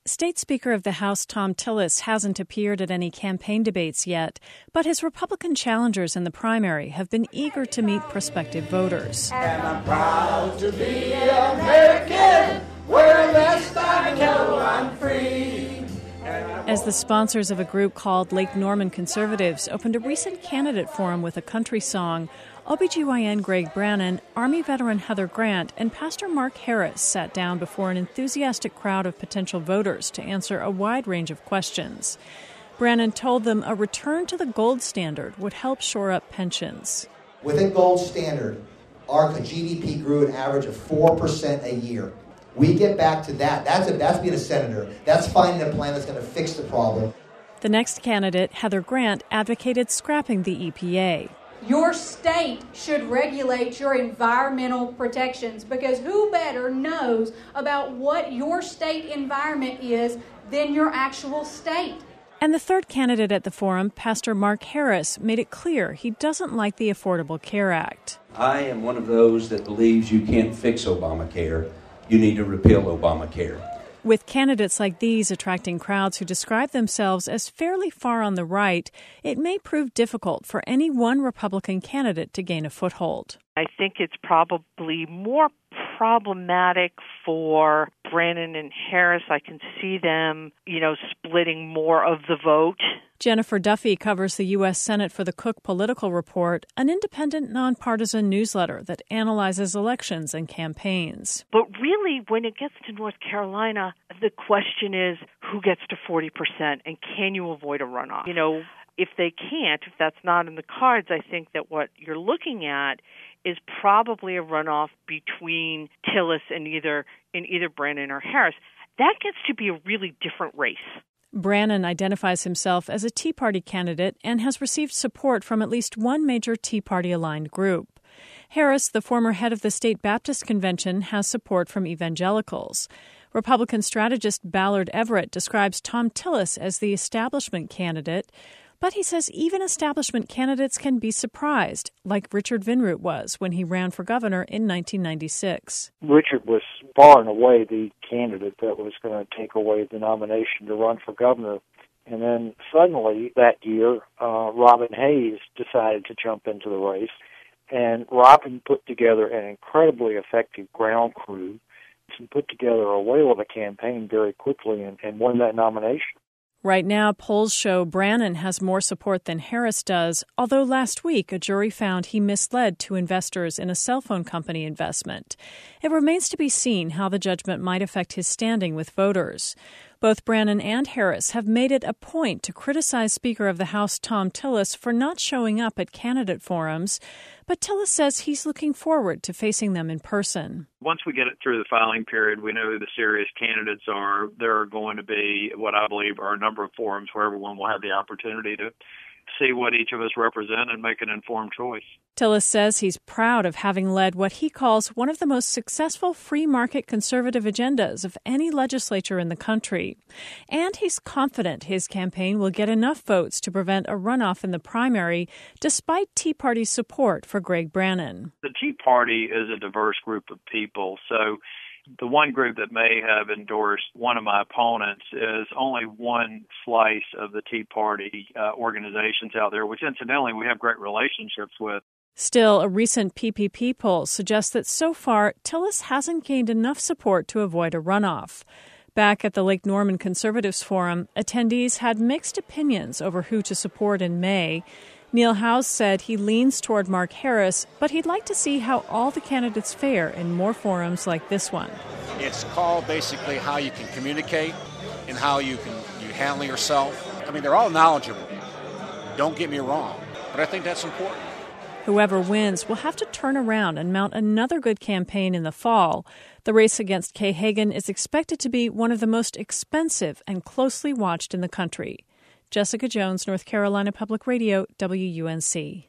State Speaker of the House Thom Tillis hasn't appeared at any campaign debates yet, but his Republican challengers in the primary have been eager to meet prospective voters. And I'm proud to be American, where lest I know I'm free. As the sponsors of a group called Lake Norman Conservatives opened a recent candidate forum with a country song, OBGYN Greg Brannon, Army veteran Heather Grant, and Pastor Mark Harris sat down before an enthusiastic crowd of potential voters to answer a wide range of questions. Brannon told them a return to the gold standard would help shore up pensions. Within gold standard, our GDP grew an average of 4% a year. We get back to that. That's being a senator. That's finding a plan that's going to fix the problem. The next candidate, Heather Grant, advocated scrapping the EPA. Your state should regulate your environmental protections because who better knows about what your state environment is than your actual state? And the third candidate at the forum, Pastor Mark Harris, made it clear he doesn't like the Affordable Care Act. I am one of those that believes you can't fix Obamacare. You need to repeal Obamacare. With candidates like these attracting crowds who describe themselves as fairly far on the right, it may prove difficult for any one Republican candidate to gain a foothold. I think it's probably more problematic for Brannon and Harris. I can see them, splitting more of the vote. Jennifer Duffy covers the U.S. Senate for the Cook Political Report, an independent, nonpartisan newsletter that analyzes elections and campaigns. But really, when it gets to North Carolina, the question is who gets to 40% and can you avoid a runoff? If they can't, if that's not in the cards, I think that what you're looking at is probably a runoff between Tillis and either Brannon or Harris. That gets to be a really different race. Brannon identifies himself as a Tea Party candidate and has received support from at least one major Tea Party-aligned group. Harris, the former head of the State Baptist Convention, has support from evangelicals. Republican strategist Ballard Everett describes Thom Tillis as the establishment candidate, but he says even establishment candidates can be surprised, like Richard Vinroot was when he ran for governor in 1996. Richard was far and away the candidate that was going to take away the nomination to run for governor. And then suddenly that year, Robin Hayes decided to jump into the race. And Robin put together an incredibly effective ground crew and put together a whale of a campaign very quickly and won that nomination. Right now, polls show Brannon has more support than Harris does, although last week a jury found he misled two investors in a cell phone company investment. It remains to be seen how the judgment might affect his standing with voters. Both Brannon and Harris have made it a point to criticize Speaker of the House Thom Tillis for not showing up at candidate forums, but Tillis says he's looking forward to facing them in person. Once we get it through the filing period, we know who the serious candidates are. There are going to be what I believe are a number of forums where everyone will have the opportunity to see what each of us represent and make an informed choice. Tillis says he's proud of having led what he calls one of the most successful free market conservative agendas of any legislature in the country. And he's confident his campaign will get enough votes to prevent a runoff in the primary, despite Tea Party's support for Greg Brannon. The Tea Party is a diverse group of people, so the one group that may have endorsed one of my opponents is only one slice of the Tea Party organizations out there, which incidentally we have great relationships with. Still, a recent PPP poll suggests that so far, Tillis hasn't gained enough support to avoid a runoff. Back at the Lake Norman Conservatives Forum, attendees had mixed opinions over who to support in May. Neil Howes said he leans toward Mark Harris, but he'd like to see how all the candidates fare in more forums like this one. It's called basically how you can communicate and how you handle yourself. I mean, they're all knowledgeable. Don't get me wrong, but I think that's important. Whoever wins will have to turn around and mount another good campaign in the fall. The race against Kay Hagan is expected to be one of the most expensive and closely watched in the country. Jessica Jones, North Carolina Public Radio, WUNC.